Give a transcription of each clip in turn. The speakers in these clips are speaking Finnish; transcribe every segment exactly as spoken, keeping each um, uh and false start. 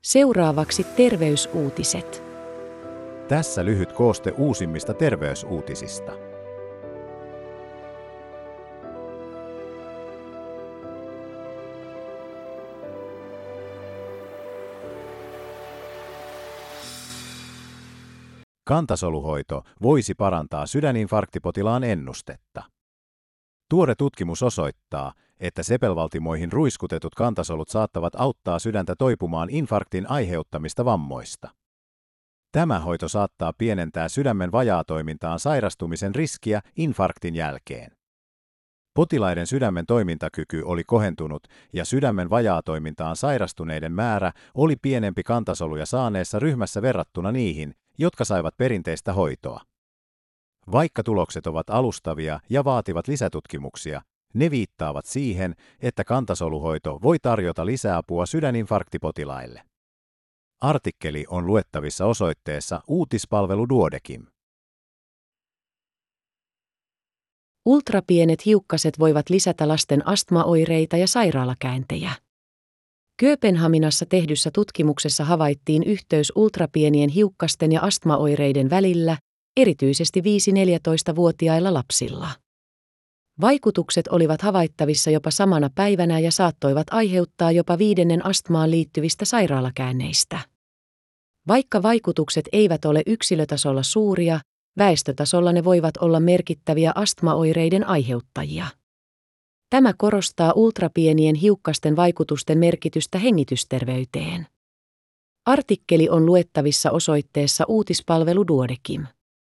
Seuraavaksi terveysuutiset. Tässä lyhyt kooste uusimmista terveysuutisista. Kantasoluhoito voisi parantaa sydäninfarktipotilaan ennustetta. Tuore tutkimus osoittaa, että sepelvaltimoihin ruiskutetut kantasolut saattavat auttaa sydäntä toipumaan infarktin aiheuttamista vammoista. Tämä hoito saattaa pienentää sydämen vajaatoimintaan sairastumisen riskiä infarktin jälkeen. Potilaiden sydämen toimintakyky oli kohentunut ja sydämen vajaatoimintaan sairastuneiden määrä oli pienempi kantasoluja saaneessa ryhmässä verrattuna niihin, jotka saivat perinteistä hoitoa. Vaikka tulokset ovat alustavia ja vaativat lisätutkimuksia, ne viittaavat siihen, että kantasoluhoito voi tarjota lisäapua sydäninfarktipotilaille. Artikkeli on luettavissa osoitteessa uutispalvelu Duodekim. Ultrapienet hiukkaset voivat lisätä lasten astmaoireita ja sairaalakäyntejä. Kööpenhaminassa tehdyssä tutkimuksessa havaittiin yhteys ultrapienien hiukkasten ja astmaoireiden välillä, erityisesti viisi-neljätoista-vuotiailla lapsilla. Vaikutukset olivat havaittavissa jopa samana päivänä ja saattoivat aiheuttaa jopa viidennen astmaan liittyvistä sairaalakäynneistä. Vaikka vaikutukset eivät ole yksilötasolla suuria, väestötasolla ne voivat olla merkittäviä astmaoireiden aiheuttajia. Tämä korostaa ultrapienien hiukkasten vaikutusten merkitystä hengitysterveyteen. Artikkeli on luettavissa osoitteessa uutispalvelu Duodekim.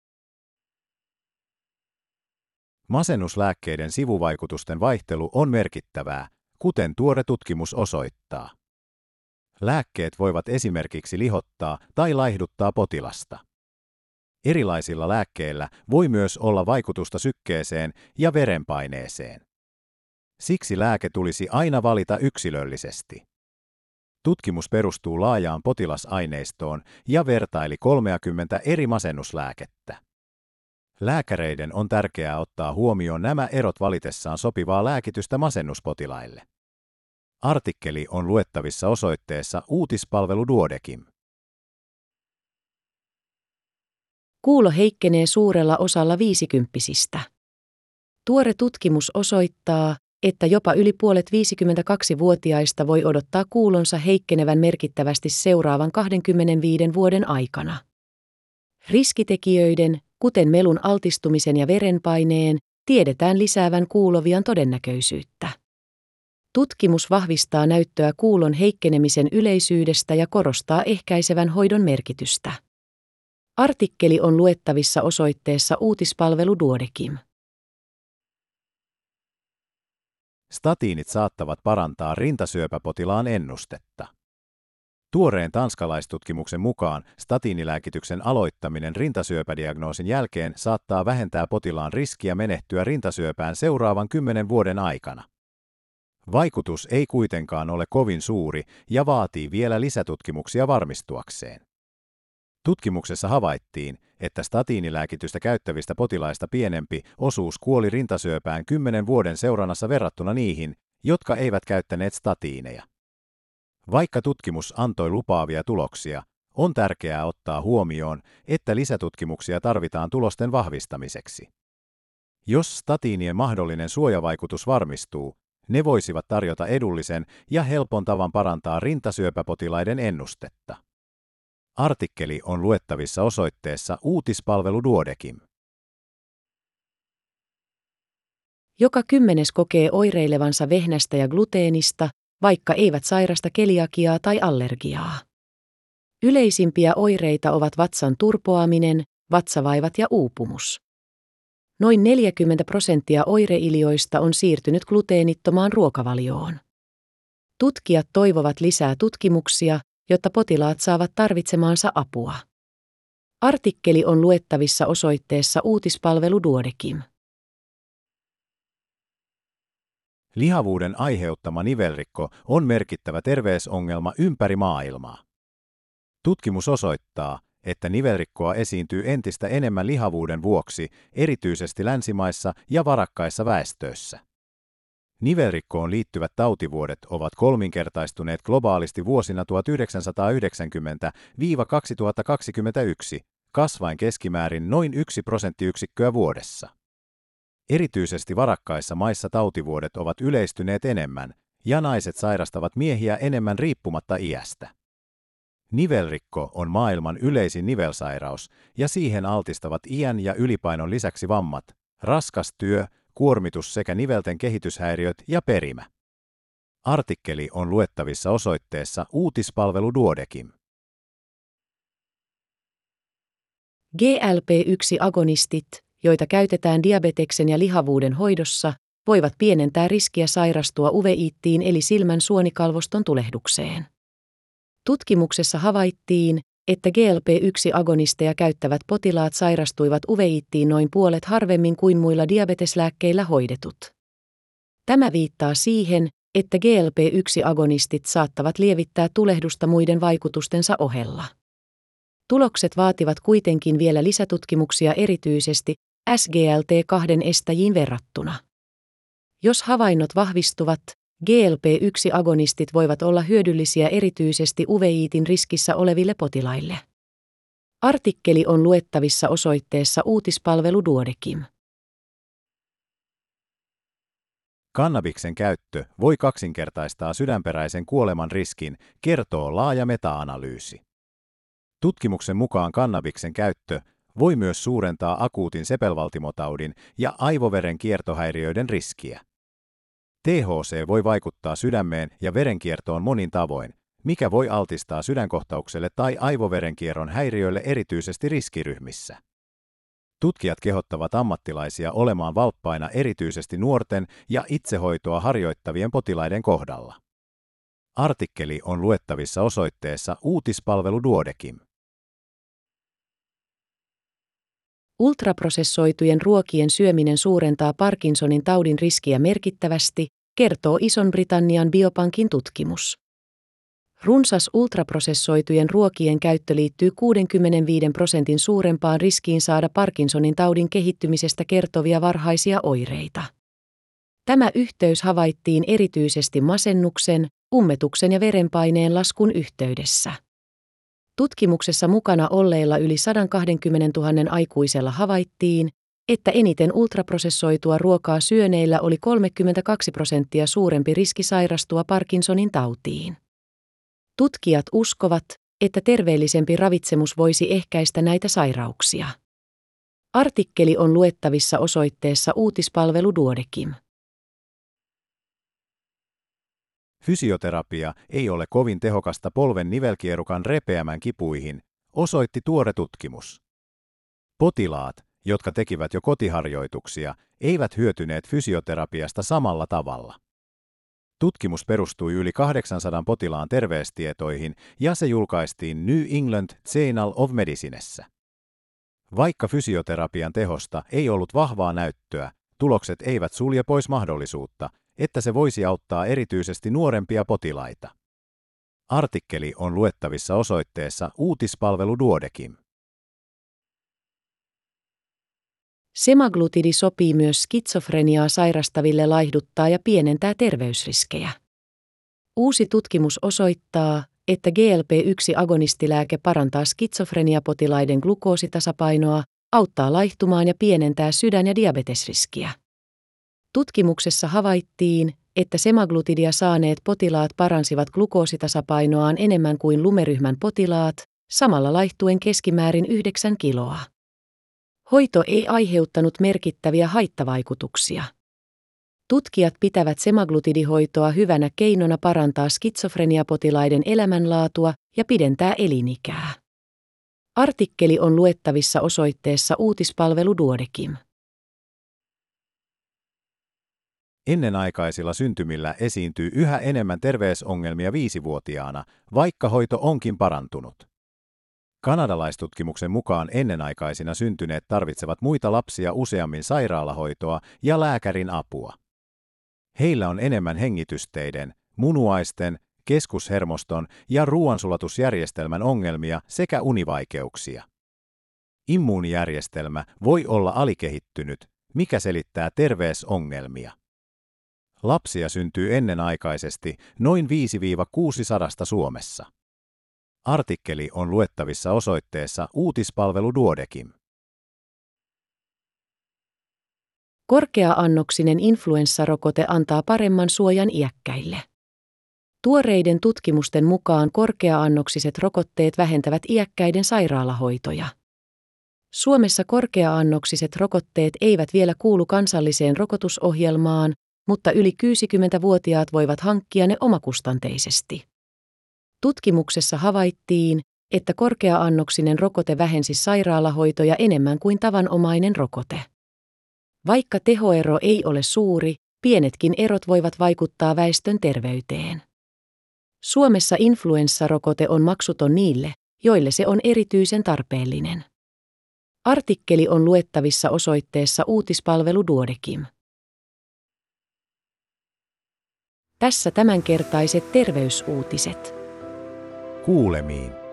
Masennuslääkkeiden sivuvaikutusten vaihtelu on merkittävää, kuten tuore tutkimus osoittaa. Lääkkeet voivat esimerkiksi lihottaa tai laihduttaa potilasta. Erilaisilla lääkkeillä voi myös olla vaikutusta sykkeeseen ja verenpaineeseen. Siksi lääke tulisi aina valita yksilöllisesti. Tutkimus perustuu laajaan potilasaineistoon ja vertaili kolmekymmentä eri masennuslääkettä. Lääkäreiden on tärkeää ottaa huomioon nämä erot valitessaan sopivaa lääkitystä masennuspotilaille. Artikkeli on luettavissa osoitteessa uutispalvelu Duodekim. Kuulo heikkenee suurella osalla viisikymppisistä. Tuore tutkimus osoittaa, että jopa yli puolet viisikymmentäkaksivuotiaista voi odottaa kuulonsa heikkenevän merkittävästi seuraavan kaksikymmentäviiden vuoden aikana. Riskitekijöiden, kuten melun altistumisen ja verenpaineen, tiedetään lisäävän kuulovian todennäköisyyttä. Tutkimus vahvistaa näyttöä kuulon heikkenemisen yleisyydestä ja korostaa ehkäisevän hoidon merkitystä. Artikkeli on luettavissa osoitteessa uutispalvelu Duodekim. Statiinit saattavat parantaa rintasyöpäpotilaan ennustetta. Tuoreen tanskalaistutkimuksen mukaan statiinilääkityksen aloittaminen rintasyöpädiagnoosin jälkeen saattaa vähentää potilaan riskiä menehtyä rintasyöpään seuraavan kymmenen vuoden aikana. Vaikutus ei kuitenkaan ole kovin suuri ja vaatii vielä lisätutkimuksia varmistuakseen. Tutkimuksessa havaittiin, että statiinilääkitystä käyttävistä potilaista pienempi osuus kuoli rintasyöpään kymmenen vuoden seurannassa verrattuna niihin, jotka eivät käyttäneet statiineja. Vaikka tutkimus antoi lupaavia tuloksia, on tärkeää ottaa huomioon, että lisätutkimuksia tarvitaan tulosten vahvistamiseksi. Jos statiinien mahdollinen suojavaikutus varmistuu, ne voisivat tarjota edullisen ja helpon tavan parantaa rintasyöpäpotilaiden ennustetta. Artikkeli on luettavissa osoitteessa uutispalvelu Duodekim. Joka kymmenes kokee oireilevansa vehnästä ja gluteenista, vaikka eivät sairasta keliakiaa tai allergiaa. Yleisimpiä oireita ovat vatsan turpoaminen, vatsavaivat ja uupumus. Noin neljäkymmentä prosenttia oireilioista on siirtynyt gluteenittomaan ruokavalioon. Tutkijat toivovat lisää tutkimuksia, jotta potilaat saavat tarvitsemaansa apua. Artikkeli on luettavissa osoitteessa uutispalvelu Duodekim. Lihavuuden aiheuttama nivelrikko on merkittävä terveysongelma ympäri maailmaa. Tutkimus osoittaa, että nivelrikkoa esiintyy entistä enemmän lihavuuden vuoksi, erityisesti länsimaissa ja varakkaissa väestöissä. Nivelrikkoon liittyvät tautivuodet ovat kolminkertaistuneet globaalisti vuosina tuhatyhdeksänsataayhdeksänkymmentä–kaksituhattakaksikymmentäyksi, kasvaen keskimäärin noin yksi prosenttiyksikköä vuodessa. Erityisesti varakkaissa maissa tautivuodet ovat yleistyneet enemmän, ja naiset sairastavat miehiä enemmän riippumatta iästä. Nivelrikko on maailman yleisin nivelsairaus, ja siihen altistavat iän ja ylipainon lisäksi vammat, raskas työ, kuormitus sekä nivelten kehityshäiriöt ja perimä. Artikkeli on luettavissa osoitteessa uutispalvelu Duodekim. G L P yksi agonistit, joita käytetään diabeteksen ja lihavuuden hoidossa, voivat pienentää riskiä sairastua uveiittiin eli silmän suonikalvoston tulehdukseen. Tutkimuksessa havaittiin, että G L P yksi agonisteja käyttävät potilaat sairastuivat uveiittiin noin puolet harvemmin kuin muilla diabeteslääkkeillä hoidetut. Tämä viittaa siihen, että G L P yksi agonistit saattavat lievittää tulehdusta muiden vaikutustensa ohella. Tulokset vaativat kuitenkin vielä lisätutkimuksia erityisesti S G L T kaksi estäjiin verrattuna. Jos havainnot vahvistuvat, G L P yksi agonistit voivat olla hyödyllisiä erityisesti uveiitin riskissä oleville potilaille. Artikkeli on luettavissa osoitteessa uutispalvelu Duodekim. Kannabiksen käyttö voi kaksinkertaistaa sydänperäisen kuoleman riskin, kertoo laaja meta-analyysi. Tutkimuksen mukaan kannabiksen käyttö voi myös suurentaa akuutin sepelvaltimotaudin ja aivoveren kiertohäiriöiden riskiä. T H C voi vaikuttaa sydämeen ja verenkiertoon monin tavoin, mikä voi altistaa sydänkohtaukselle tai aivoverenkierron häiriöille erityisesti riskiryhmissä. Tutkijat kehottavat ammattilaisia olemaan valppaina erityisesti nuorten ja itsehoitoa harjoittavien potilaiden kohdalla. Artikkeli on luettavissa osoitteessa uutispalvelu Duodekim. Ultraprosessoitujen ruokien syöminen suurentaa Parkinsonin taudin riskiä merkittävästi, kertoo Ison-Britannian Biopankin tutkimus. Runsas ultraprosessoitujen ruokien käyttö liittyy kuusikymmentäviisi prosentin suurempaan riskiin saada Parkinsonin taudin kehittymisestä kertovia varhaisia oireita. Tämä yhteys havaittiin erityisesti masennuksen, ummetuksen ja verenpaineen laskun yhteydessä. Tutkimuksessa mukana olleilla yli sata kaksikymmentätuhatta aikuisella havaittiin, että eniten ultraprosessoitua ruokaa syöneillä oli kolmekymmentäkaksi prosenttia suurempi riski sairastua Parkinsonin tautiin. Tutkijat uskovat, että terveellisempi ravitsemus voisi ehkäistä näitä sairauksia. Artikkeli on luettavissa osoitteessa uutispalvelu Duodekim. Fysioterapia ei ole kovin tehokasta polven nivelkierukan repeämän kipuihin, osoitti tuore tutkimus. Potilaat, jotka tekivät jo kotiharjoituksia, eivät hyötyneet fysioterapiasta samalla tavalla. Tutkimus perustui yli kahdeksansadan potilaan terveystietoihin ja se julkaistiin New England Journal of Medicinessä. Vaikka fysioterapian tehosta ei ollut vahvaa näyttöä, tulokset eivät sulje pois mahdollisuutta, että se voisi auttaa erityisesti nuorempia potilaita. Artikkeli on luettavissa osoitteessa uutispalvelu Duodekim. Semaglutidi sopii myös skitsofreniaa sairastaville laihduttaa ja pienentää terveysriskejä. Uusi tutkimus osoittaa, että G L P yksi agonistilääke parantaa skitsofreniapotilaiden glukoositasapainoa, auttaa laihtumaan ja pienentää sydän- ja diabetesriskiä. Tutkimuksessa havaittiin, että semaglutidia saaneet potilaat paransivat glukoositasapainoaan enemmän kuin lumeryhmän potilaat, samalla laihtuen keskimäärin yhdeksän kiloa. Hoito ei aiheuttanut merkittäviä haittavaikutuksia. Tutkijat pitävät semaglutidihoitoa hyvänä keinona parantaa skitsofreniapotilaiden elämänlaatua ja pidentää elinikää. Artikkeli on luettavissa osoitteessa uutispalvelu Duodekim. Ennenaikaisilla syntymillä esiintyy yhä enemmän terveysongelmia viisivuotiaana, vaikka hoito onkin parantunut. Kanadalaistutkimuksen mukaan ennenaikaisina syntyneet tarvitsevat muita lapsia useammin sairaalahoitoa ja lääkärin apua. Heillä on enemmän hengitysteiden, munuaisten, keskushermoston ja ruoansulatusjärjestelmän ongelmia sekä univaikeuksia. Immuunijärjestelmä voi olla alikehittynyt, mikä selittää terveysongelmia. Lapsia syntyy ennenaikaisesti noin viisi kuusisataa Suomessa. Artikkeli on luettavissa osoitteessa uutispalvelu Duodekim. Korkea-annoksinen influenssarokote antaa paremman suojan iäkkäille. Tuoreiden tutkimusten mukaan korkea-annoksiset rokotteet vähentävät iäkkäiden sairaalahoitoja. Suomessa korkea-annoksiset rokotteet eivät vielä kuulu kansalliseen rokotusohjelmaan, mutta yli kuusikymmentävuotiaat voivat hankkia ne omakustanteisesti. Tutkimuksessa havaittiin, että korkea-annoksinen rokote vähensi sairaalahoitoja enemmän kuin tavanomainen rokote. Vaikka tehoero ei ole suuri, pienetkin erot voivat vaikuttaa väestön terveyteen. Suomessa influenssarokote on maksuton niille, joille se on erityisen tarpeellinen. Artikkeli on luettavissa osoitteessa uutispalvelu Duodekim. Tässä tämänkertaiset terveysuutiset. Kuulemiin.